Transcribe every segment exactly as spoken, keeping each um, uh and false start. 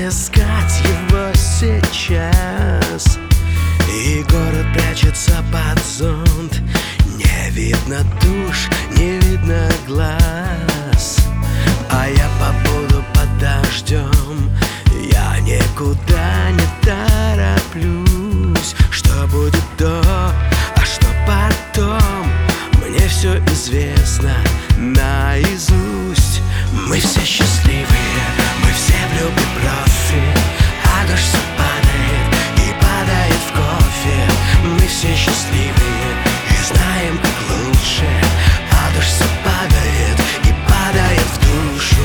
искать его сейчас, и город прячется под зонт. Не видно душ, не видно глаз, а я побуду под дождем. Я никуда не тороплюсь. Что будет до, а что потом, мне все известно наизусть. Мы все счастливые, мы все в любви профи, а дождь все падает и падает в кофе. Мы все счастливые и знаем, как лучше, а дождь все падает и падает в душу.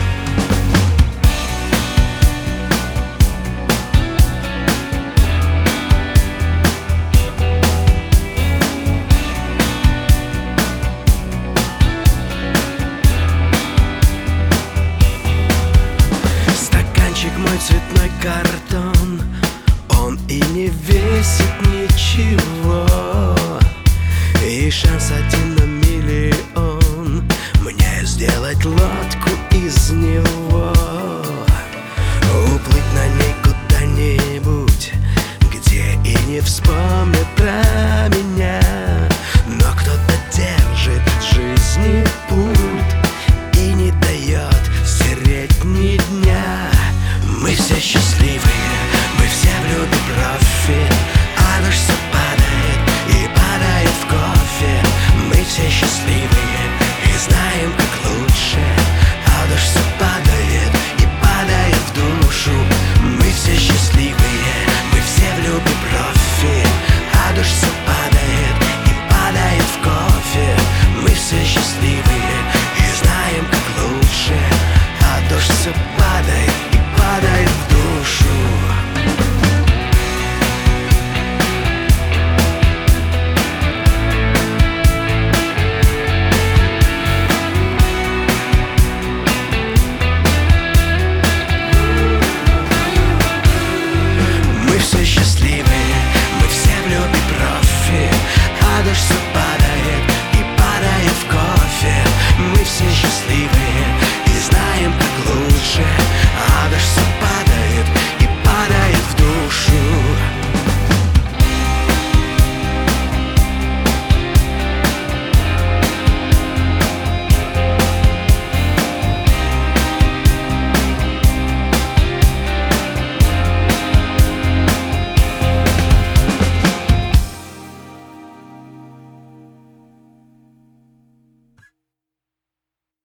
Мой цветной картон, он и не весит ничего, и шанс один на миллион мне сделать лодку из него, уплыть на ней куда-нибудь, где и не вспомнят про меня. Но кто-то держит от жизни путь и не дает стереть ни дня. Мы все счастливые, мы все в любви профи, а дождь все падает и падает в кофе. Мы все счастливые и знаем, как лучше, а дождь все падает и падает в душу. Мы все счастливые, мы все в любви профи, а дождь все падает и падает в кофе. Мы все счастливые и знаем, как лучше, а дождь все падает и падает в душу. Мы все счастливые, мы все в любви профи, а дождь все